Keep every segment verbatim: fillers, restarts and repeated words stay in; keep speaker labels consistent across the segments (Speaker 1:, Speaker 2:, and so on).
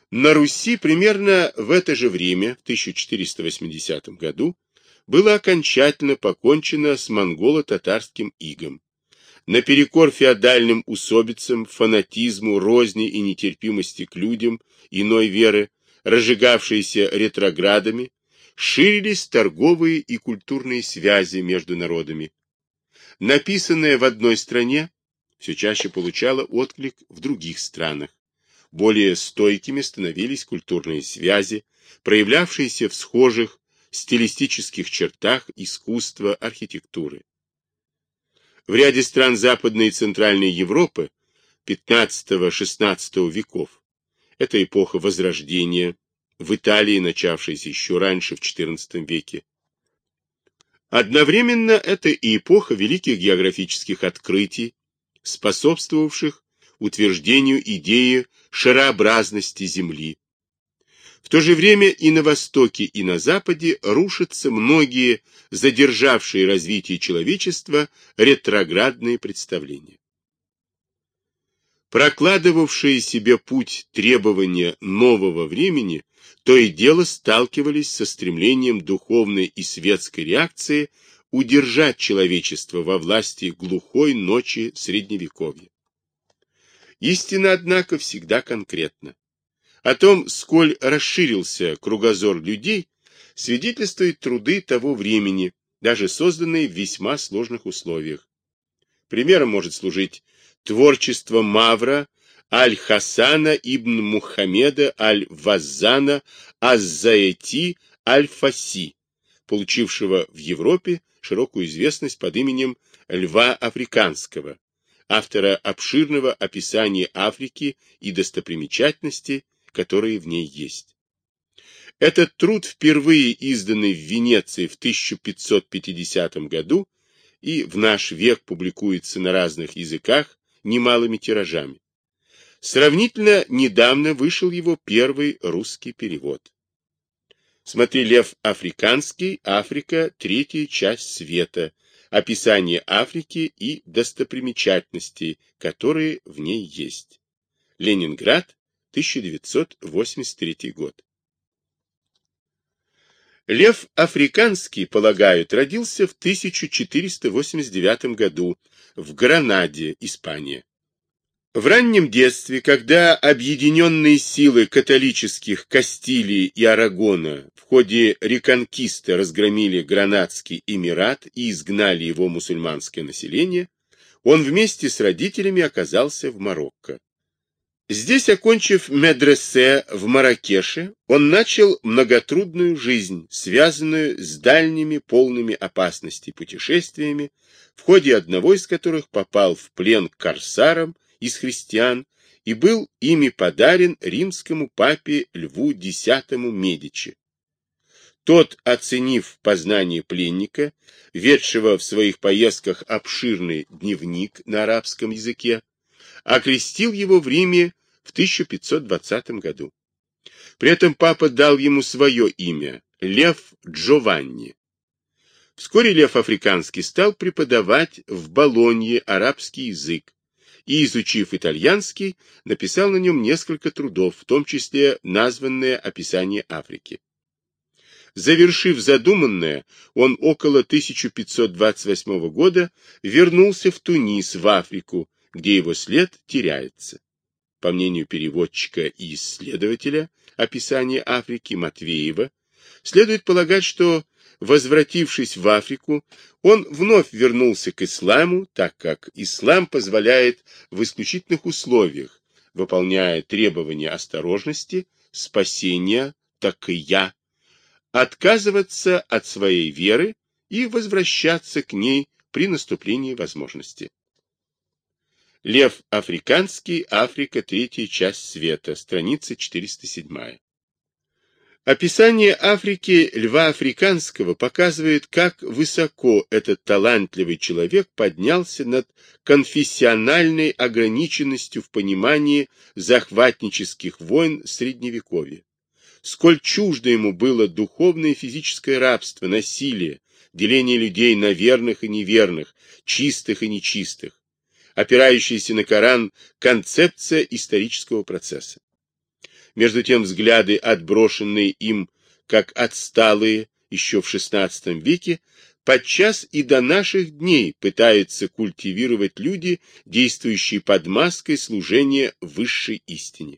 Speaker 1: На Руси примерно в это же время, в тысяча четыреста восьмидесятом году, было окончательно покончено с монголо-татарским игом. Наперекор феодальным усобицам, фанатизму, розни и нетерпимости к людям иной веры, разжигавшиеся ретроградами, ширились торговые и культурные связи между народами. Написанное в одной стране все чаще получало отклик в других странах. Более стойкими становились культурные связи, проявлявшиеся в схожих стилистических чертах искусства, архитектуры. В ряде стран Западной и Центральной Европы пятнадцатого-шестнадцатого веков, это эпоха Возрождения, в Италии, начавшаяся еще раньше, в четырнадцатом веке. Одновременно это и эпоха великих географических открытий, способствовавших утверждению идеи шарообразности Земли. В то же время и на Востоке, и на Западе рушатся многие задержавшие развитие человечества ретроградные представления. Прокладывавшие себе путь требования нового времени то и дело сталкивались со стремлением духовной и светской реакции удержать человечество во власти глухой ночи Средневековья. Истина, однако, всегда конкретна. О том, сколь расширился кругозор людей, свидетельствуют труды того времени, даже созданные в весьма сложных условиях. Примером может служить творчество Мавра Аль-Хасана ибн Мухаммеда Аль-Ваззана Аз-Заэти Аль-Фаси, получившего в Европе широкую известность под именем Льва Африканского, автора обширного описания Африки и достопримечательностей, которые в ней есть. Этот труд, впервые изданный в Венеции в тысяча пятьсот пятидесятом году и в наш век публикуется на разных языках немалыми тиражами. Сравнительно недавно вышел его первый русский перевод. Смотри Лев Африканский, Африка, третья часть света, описание Африки и достопримечательностей, которые в ней есть. Ленинград, тысяча девятьсот восемьдесят третий год. Лев Африканский, полагают, родился в тысяча четыреста восемьдесят девятом году в Гранаде, Испания. В раннем детстве, когда объединенные силы католических Кастилии и Арагона в ходе реконкисты разгромили Гранадский эмират и изгнали его мусульманское население, он вместе с родителями оказался в Марокко. Здесь, окончив медресе в Марракеше, он начал многотрудную жизнь, связанную с дальними полными опасностей путешествиями, в ходе одного из которых попал в плен к корсарам из христиан и был ими подарен римскому папе Льву Десятому Медичи. Тот, оценив познание пленника, ведшего в своих поездках обширный дневник на арабском языке, окрестил его в Риме в тысяча пятьсот двадцатом году. При этом папа дал ему свое имя – Лев Джованни. Вскоре Лев Африканский стал преподавать в Болонье арабский язык и, изучив итальянский, написал на нем несколько трудов, в том числе названное «Описание Африки». Завершив задуманное, он около тысяча пятьсот двадцать восьмого года вернулся в Тунис, в Африку, где его след теряется. По мнению переводчика и исследователя описания Африки Матвеева, следует полагать, что, возвратившись в Африку, он вновь вернулся к исламу, так как ислам позволяет в исключительных условиях, выполняя требования осторожности, спасения, такия, отказываться от своей веры и возвращаться к ней при наступлении возможности. Лев Африканский, Африка, третья часть света, страница четыреста седьмая. Описание Африки Льва Африканского показывает, как высоко этот талантливый человек поднялся над конфессиональной ограниченностью в понимании захватнических войн Средневековья. Сколь чуждо ему было духовное и физическое рабство, насилие, деление людей на верных и неверных, чистых и нечистых, опирающаяся на Коран концепция исторического процесса. Между тем взгляды, отброшенные им как отсталые еще в шестнадцатом веке, подчас и до наших дней пытаются культивировать люди, действующие под маской служения высшей истине.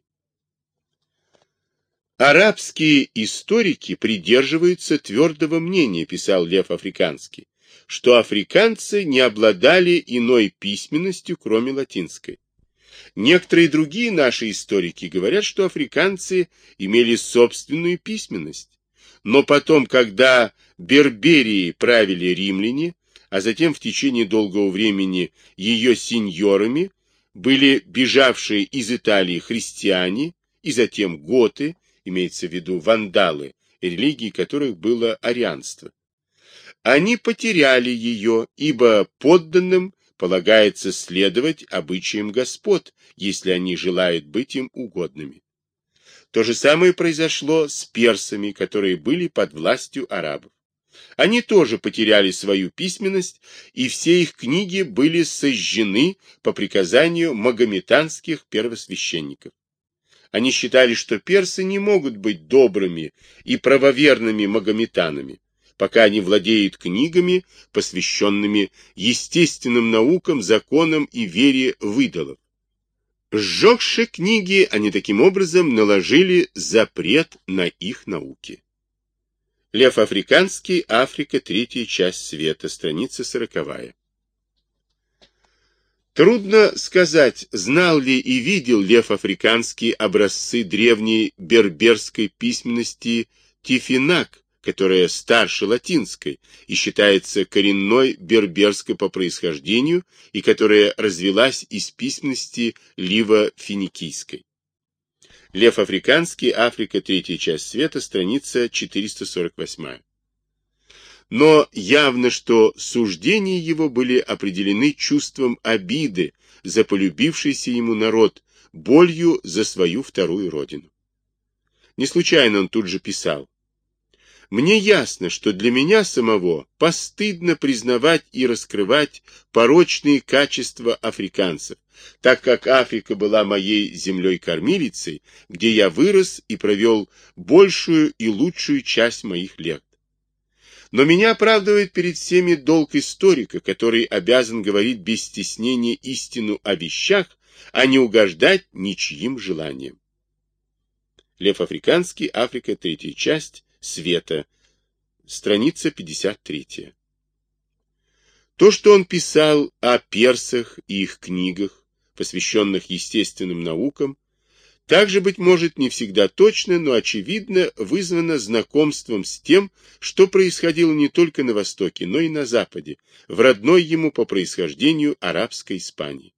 Speaker 1: Арабские историки придерживаются твердого мнения, писал Лев Африканский, что африканцы не обладали иной письменностью, кроме латинской. Некоторые другие наши историки говорят, что африканцы имели собственную письменность, но потом, когда Берберией правили римляне, а затем в течение долгого времени ее сеньорами были бежавшие из Италии христиане и затем готы, имеется в виду вандалы, религией которых было арианство. Они потеряли ее, ибо подданным полагается следовать обычаям господ, если они желают быть им угодными. То же самое произошло с персами, которые были под властью арабов. Они тоже потеряли свою письменность, и все их книги были сожжены по приказанию магометанских первосвященников. Они считали, что персы не могут быть добрыми и правоверными магометанами, пока они владеют книгами, посвященными естественным наукам, законам и вере в идолов. Сжегши книги, они таким образом наложили запрет на их науки. Лев Африканский, Африка, третья часть света, страница сороковая. Трудно сказать, знал ли и видел Лев Африканский образцы древней берберской письменности Тифинак, которая старше латинской и считается коренной берберской по происхождению и которая развилась из письменности ливо-финикийской. Лев Африканский, Африка, третья часть света, страница четыреста сорок восемь. Но явно, что суждения его были определены чувством обиды за полюбившийся ему народ, болью за свою вторую родину. Не случайно он тут же писал: «Мне ясно, что для меня самого постыдно признавать и раскрывать порочные качества африканцев, так как Африка была моей землей-кормилицей, где я вырос и провел большую и лучшую часть моих лет. Но меня оправдывает перед всеми долг историка, который обязан говорить без стеснения истину о вещах, а не угождать ничьим желаниям». Лев Африканский, Африка, третья часть, света, страница пятьдесят три. То, что он писал о персах и их книгах, посвященных естественным наукам, также, быть может, не всегда точно, но очевидно вызвано знакомством с тем, что происходило не только на Востоке, но и на Западе, в родной ему по происхождению арабской Испании.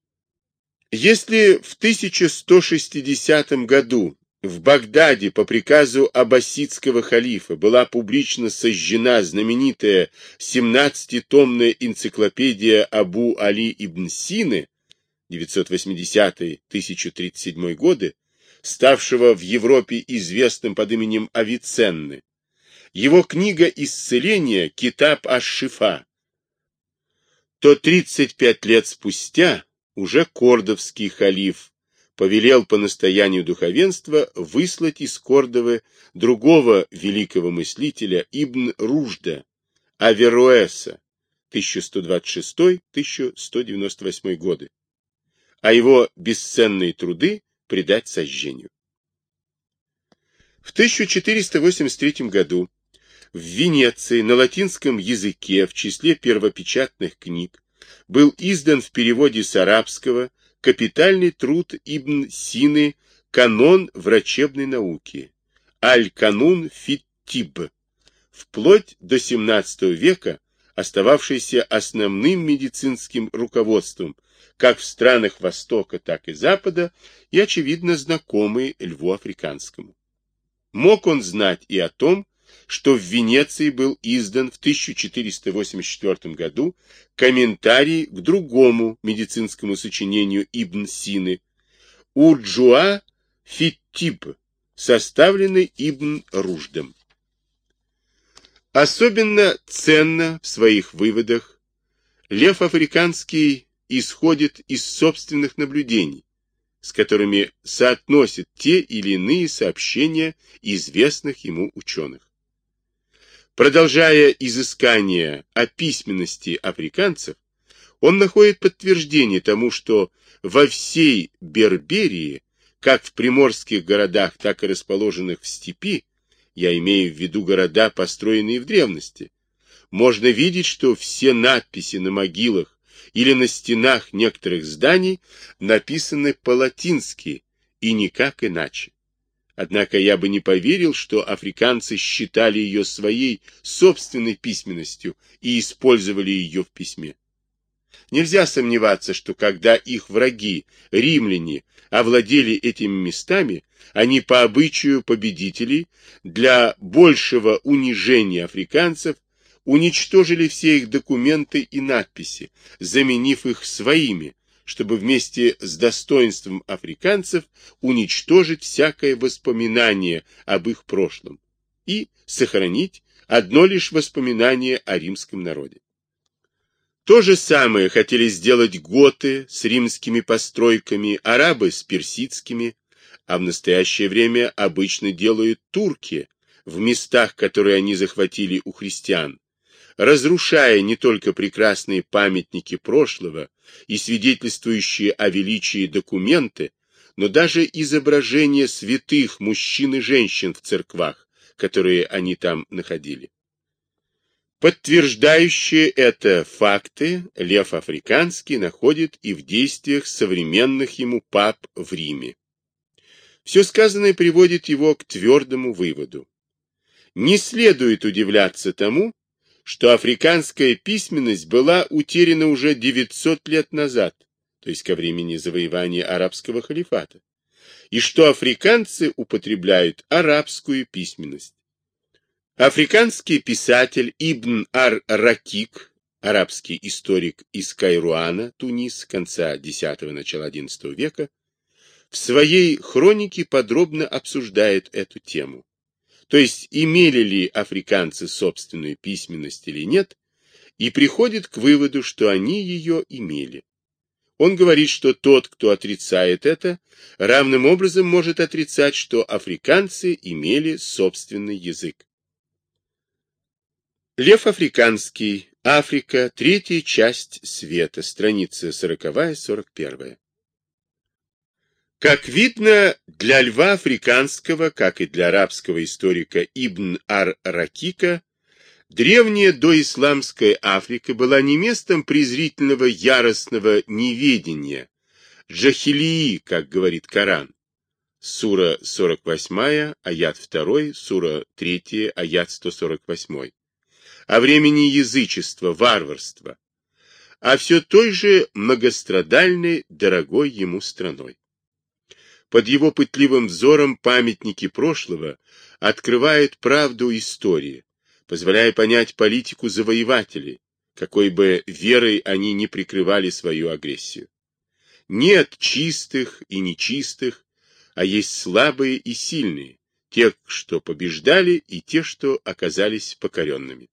Speaker 1: Если в тысяча сто шестидесятом году в Багдаде по приказу аббасидского халифа была публично сожжена знаменитая семнадцатитомная энциклопедия Абу Али ибн Сины девятьсот восьмидесятый — тысяча тридцать седьмой годы, ставшего в Европе известным под именем Авиценны, его книга исцеления «Китаб аш-Шифа», то тридцать пять лет спустя уже кордовский халиф повелел по настоянию духовенства выслать из Кордовы другого великого мыслителя Ибн Рушда, Авероэса, тысяча сто двадцать шестой — тысяча сто девяносто восьмой годы, а его бесценные труды предать сожжению. В тысяча четыреста восемьдесят третьем году в Венеции на латинском языке в числе первопечатных книг был издан в переводе с арабского капитальный труд Ибн Сины «Канон врачебной науки» Аль-Канун фит-Тиб, вплоть до семнадцатого века остававшийся основным медицинским руководством как в странах Востока, так и Запада и, очевидно, знакомый Льву Африканскому. Мог он знать и о том, что в Венеции был издан в тысяча четыреста восемьдесят четвёртом году комментарий к другому медицинскому сочинению Ибн Сины «Урджуа фит-Тиб», составленный Ибн Рушдом. Особенно ценно в своих выводах Лев Африканский исходит из собственных наблюдений, с которыми соотносят те или иные сообщения известных ему ученых. Продолжая изыскания о письменности африканцев, он находит подтверждение тому, что во всей Берберии, как в приморских городах, так и расположенных в степи, я имею в виду города, построенные в древности, можно видеть, что все надписи на могилах или на стенах некоторых зданий написаны по-латински и никак иначе. Однако я бы не поверил, что африканцы считали ее своей собственной письменностью и использовали ее в письме. Нельзя сомневаться, что когда их враги, римляне, овладели этими местами, они по обычаю победителей для большего унижения африканцев уничтожили все их документы и надписи, заменив их своими, чтобы вместе с достоинством африканцев уничтожить всякое воспоминание об их прошлом и сохранить одно лишь воспоминание о римском народе. То же самое хотели сделать готы с римскими постройками, арабы с персидскими, а в настоящее время обычно делают турки в местах, которые они захватили у христиан, разрушая не только прекрасные памятники прошлого и свидетельствующие о величии документы, но даже изображения святых мужчин и женщин в церквах, которые они там находили. Подтверждающие это факты Лев Африканский находит и в действиях современных ему пап в Риме. Все сказанное приводит его к твердому выводу. Не следует удивляться тому, что африканская письменность была утеряна уже девятьсот лет назад, то есть ко времени завоевания арабского халифата, и что африканцы употребляют арабскую письменность. Африканский писатель Ибн ар-Ракик, арабский историк из Кайруана, Тунис, конца десятого – начала одиннадцатого века, в своей хронике подробно обсуждает эту тему. То есть, имели ли африканцы собственную письменность или нет, и приходит к выводу, что они ее имели. Он говорит, что тот, кто отрицает это, равным образом может отрицать, что африканцы имели собственный язык. Лев Африканский. Африка. Третья часть света. Страница сороковая — сорок первая. Как видно, для Льва Африканского, как и для арабского историка Ибн ар-Ракика, древняя доисламская Африка была не местом презрительного яростного неведения, джахилии, как говорит Коран. Сура сорок восьмая, аят два, сура третья, аят сто сорок восемь. О времени язычества, варварства, а все той же многострадальной, дорогой ему страной. Под его пытливым взором памятники прошлого открывают правду истории, позволяя понять политику завоевателей, какой бы верой они ни прикрывали свою агрессию. Нет чистых и нечистых, а есть слабые и сильные, те, что побеждали, и те, что оказались покоренными.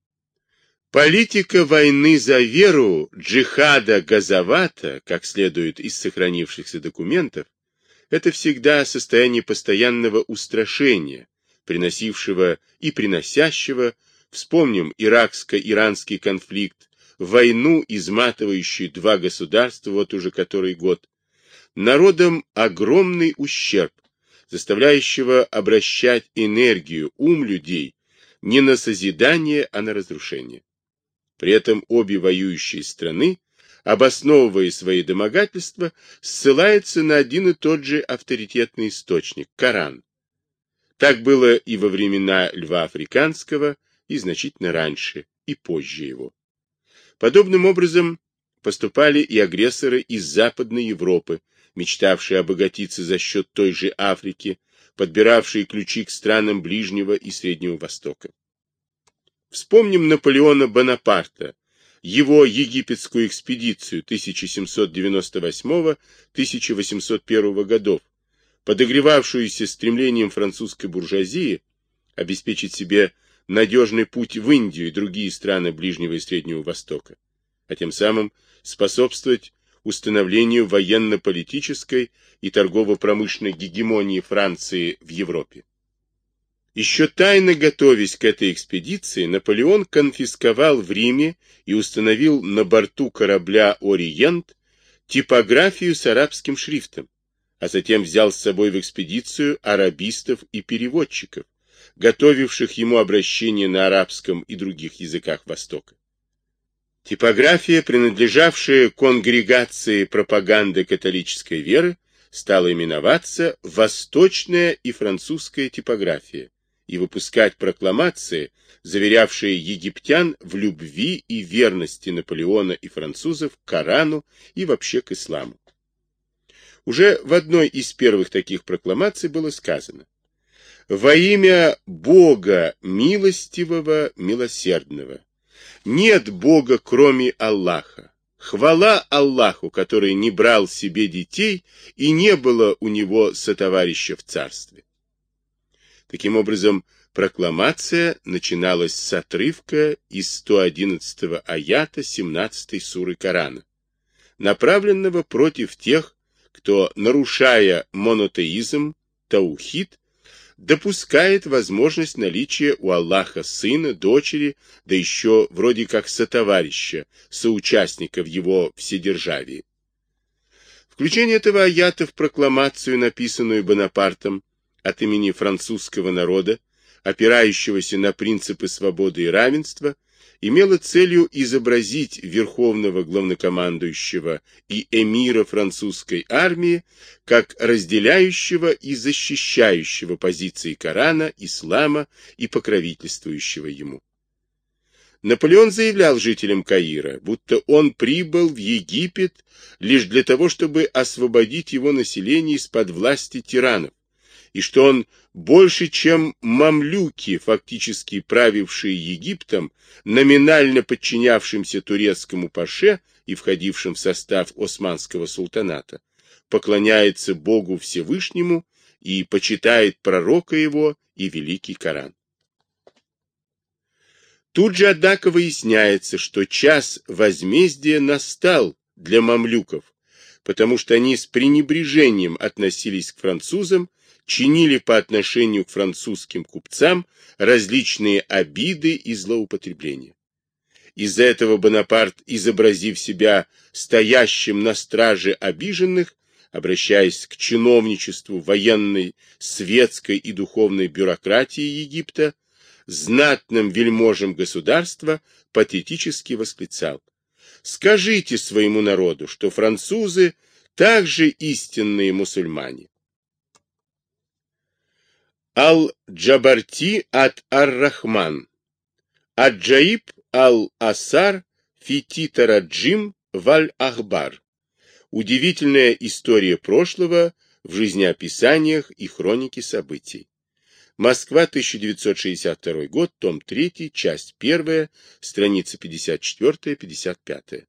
Speaker 1: Политика войны за веру джихада Газавата, как следует из сохранившихся документов, это всегда состояние постоянного устрашения, приносившего и приносящего, вспомним иракско-иранский конфликт, войну, изматывающую два государства вот уже который год, народам огромный ущерб, заставляющего обращать энергию, ум людей не на созидание, а на разрушение. При этом обе воюющие страны, обосновывая свои домогательства, ссылаются на один и тот же авторитетный источник – Коран. Так было и во времена Льва Африканского, и значительно раньше, и позже его. Подобным образом поступали и агрессоры из Западной Европы, мечтавшие обогатиться за счет той же Африки, подбиравшие ключи к странам Ближнего и Среднего Востока. Вспомним Наполеона Бонапарта, его египетскую экспедицию тысяча семьсот девяносто восьмого — тысяча восемьсот первого годов, подогревавшуюся стремлением французской буржуазии обеспечить себе надежный путь в Индию и другие страны Ближнего и Среднего Востока, а тем самым способствовать установлению военно-политической и торгово-промышленной гегемонии Франции в Европе. Еще тайно готовясь к этой экспедиции, Наполеон конфисковал в Риме и установил на борту корабля «Ориент» типографию с арабским шрифтом, а затем взял с собой в экспедицию арабистов и переводчиков, готовивших ему обращение на арабском и других языках Востока. Типография, принадлежавшая конгрегации пропаганды католической веры, стала именоваться «Восточная и французская типография» и выпускать прокламации, заверявшие египтян в любви и верности Наполеона и французов к Корану и вообще к исламу. Уже в одной из первых таких прокламаций было сказано: «Во имя Бога милостивого, милосердного, нет Бога, кроме Аллаха. Хвала Аллаху, который не брал себе детей и не было у него сотоварища в царстве». Таким образом, прокламация начиналась с отрывка из сто одиннадцатого аята семнадцатой суры Корана, направленного против тех, кто, нарушая монотеизм, таухид, допускает возможность наличия у Аллаха сына, дочери, да еще вроде как сотоварища, соучастника в его вседержавии. Включение этого аята в прокламацию, написанную Бонапартом от имени французского народа, опирающегося на принципы свободы и равенства, имело целью изобразить верховного главнокомандующего и эмира французской армии как разделяющего и защищающего позиции Корана, ислама и покровительствующего ему. Наполеон заявлял жителям Каира, будто он прибыл в Египет лишь для того, чтобы освободить его население из-под власти тиранов, и что он больше, чем мамлюки, фактически правившие Египтом, номинально подчинявшимся турецкому паше и входившим в состав Османского султаната, поклоняется Богу Всевышнему и почитает пророка его и великий Коран. Тут же, однако, выясняется, что час возмездия настал для мамлюков, потому что они с пренебрежением относились к французам, чинили по отношению к французским купцам различные обиды и злоупотребления. Из-за этого Бонапарт, изобразив себя стоящим на страже обиженных, обращаясь к чиновничеству военной, светской и духовной бюрократии Египта, знатным вельможам государства, патетически восклицал: «Скажите своему народу, что французы также истинные мусульмане». Ал-Джабарти ат ар-Рахман, Аджаиб ал-Асар фититараджим валь-Ахбар. Удивительная история прошлого в жизнеописаниях и хронике событий. Москва, тысяча девятьсот шестьдесят второй год, том третий, часть первая, страница пятьдесят четыре — пятьдесят пять.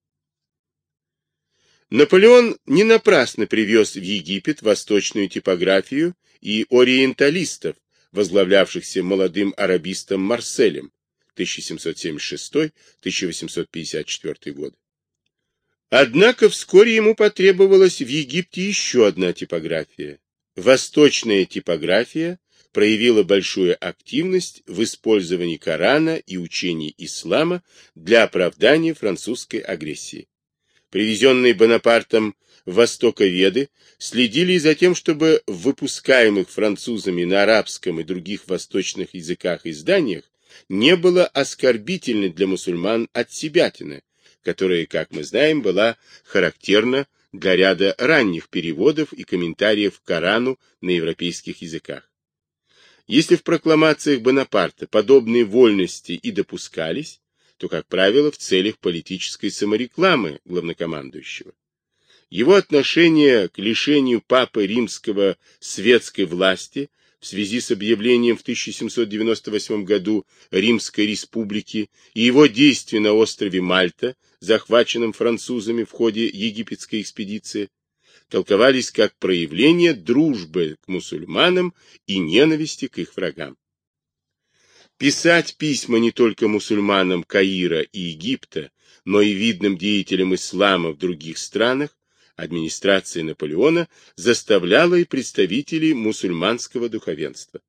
Speaker 1: Наполеон не напрасно привез в Египет восточную типографию и ориенталистов, возглавлявшихся молодым арабистом Марселем тысяча семьсот семьдесят шестой — тысяча восемьсот пятьдесят четвёртый годы. Однако вскоре ему потребовалась в Египте еще одна типография. Восточная типография проявила большую активность в использовании Корана и учений ислама для оправдания французской агрессии. Привезенные Бонапартом востоковеды следили за тем, чтобы в выпускаемых французами на арабском и других восточных языках изданиях не было оскорбительной для мусульман отсебятины, которая, как мы знаем, была характерна для ряда ранних переводов и комментариев к Корану на европейских языках. Если в прокламациях Бонапарта подобные вольности и допускались, то, как правило, в целях политической саморекламы главнокомандующего. Его отношение к лишению Папы Римского светской власти в связи с объявлением в тысяча семьсот девяносто восьмом году Римской республики и его действия на острове Мальта, захваченном французами в ходе египетской экспедиции, толковались как проявление дружбы к мусульманам и ненависти к их врагам. Писать письма не только мусульманам Каира и Египта, но и видным деятелям ислама в других странах Администрация Наполеона заставляла и представителей мусульманского духовенства.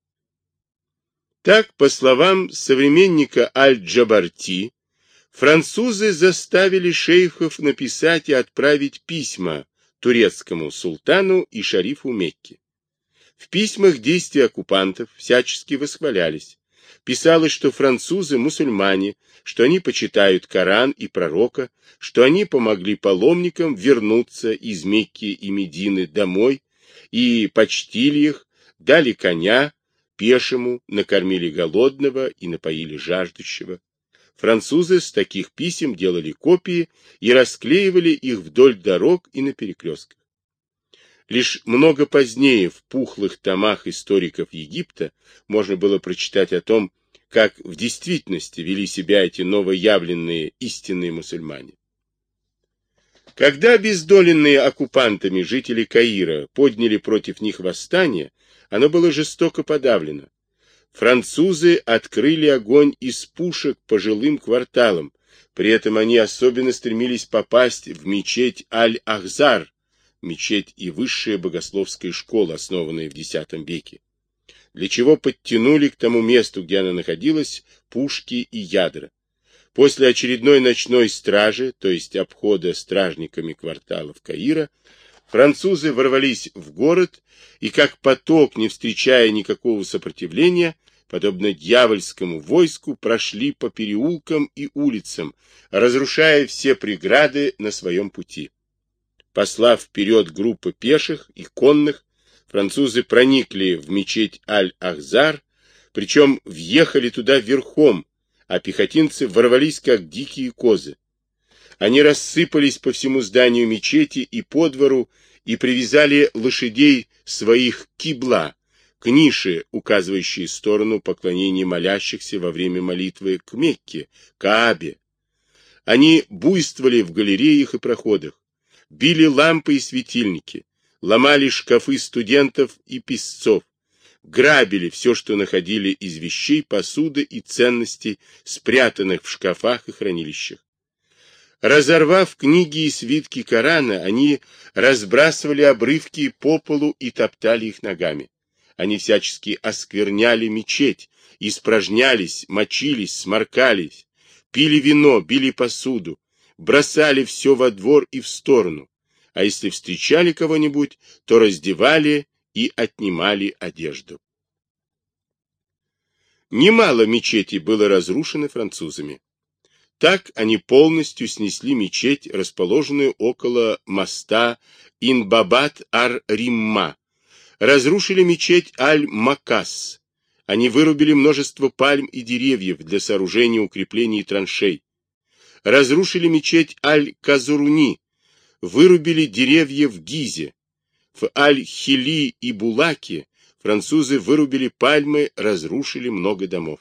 Speaker 1: Так, по словам современника Аль-Джабарти, французы заставили шейхов написать и отправить письма турецкому султану и шарифу Мекки. В письмах действия оккупантов всячески восхвалялись. Писалось, что французы мусульмане, что они почитают Коран и пророка, что они помогли паломникам вернуться из Мекки и Медины домой и почтили их, дали коня пешему, накормили голодного и напоили жаждущего. Французы с таких писем делали копии и расклеивали их вдоль дорог и на перекрестках. Лишь много позднее в пухлых томах историков Египта можно было прочитать о том, как в действительности вели себя эти новоявленные истинные мусульмане. Когда обездоленные оккупантами жители Каира подняли против них восстание, оно было жестоко подавлено. Французы открыли огонь из пушек по жилым кварталам, при этом они особенно стремились попасть в мечеть Аль-Ахзар, мечеть и высшая богословская школа, основанная в десятом веке, для чего подтянули к тому месту, где она находилась, пушки и ядра. После очередной ночной стражи, то есть обхода стражниками кварталов Каира, французы ворвались в город и, как поток, не встречая никакого сопротивления, подобно дьявольскому войску, прошли по переулкам и улицам, разрушая все преграды на своем пути. Послав вперед группы пеших и конных, французы проникли в мечеть Аль-Ахзар, причем въехали туда верхом, а пехотинцы ворвались, как дикие козы. Они рассыпались по всему зданию мечети и по двору и привязали лошадей своих кибла, к нише, указывающей сторону поклонения молящихся во время молитвы к Мекке, Каабе. Они буйствовали в галереях и проходах, били лампы и светильники, ломали шкафы студентов и писцов, грабили все, что находили из вещей, посуды и ценностей, спрятанных в шкафах и хранилищах. Разорвав книги и свитки Корана, они разбрасывали обрывки по полу и топтали их ногами. Они всячески оскверняли мечеть, испражнялись, мочились, сморкались, пили вино, били посуду, бросали все во двор и в сторону, а если встречали кого-нибудь, то раздевали и отнимали одежду. Немало мечетей было разрушено французами. Так они полностью снесли мечеть, расположенную около моста Инбабат-ар-Римма, разрушили мечеть Аль-Макас, они вырубили множество пальм и деревьев для сооружения укреплений и траншей, разрушили мечеть Аль-Казуруни, вырубили деревья в Гизе, в Аль-Хили и Булаке французы вырубили пальмы, разрушили много домов.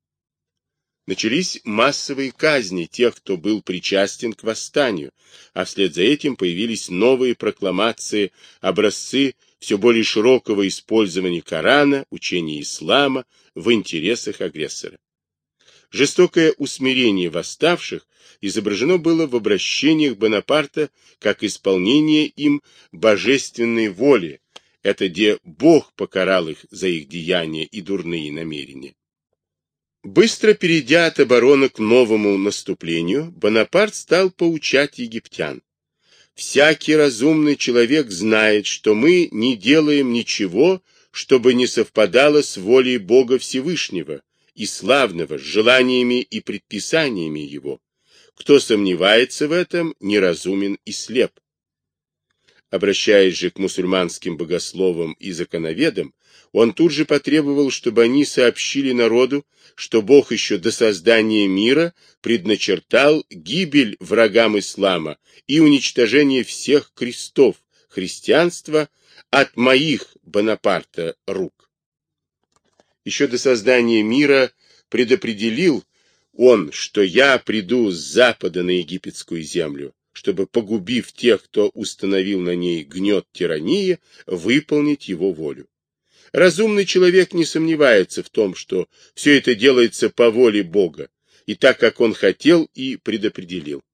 Speaker 1: Начались массовые казни тех, кто был причастен к восстанию, а вслед за этим появились новые прокламации, образцы все более широкого использования Корана, учения ислама в интересах агрессора. Жестокое усмирение восставших изображено было в обращениях Бонапарта как исполнение им божественной воли, это где Бог покарал их за их деяния и дурные намерения. Быстро перейдя от обороны к новому наступлению, Бонапарт стал поучать египтян. «Всякий разумный человек знает, что мы не делаем ничего, чтобы не совпадало с волей Бога Всевышнего и Славного, с желаниями и предписаниями Его. Кто сомневается в этом, неразумен и слеп». Обращаясь же к мусульманским богословам и законоведам, он тут же потребовал, чтобы они сообщили народу, что Бог еще до создания мира предначертал гибель врагам ислама и уничтожение всех крестов христианства от моих, Бонапарта, рук. Еще до создания мира предопределил он, что я приду с запада на египетскую землю, чтобы, погубив тех, кто установил на ней гнет тирании, выполнить его волю. Разумный человек не сомневается в том, что все это делается по воле Бога, и так, как он хотел и предопределил.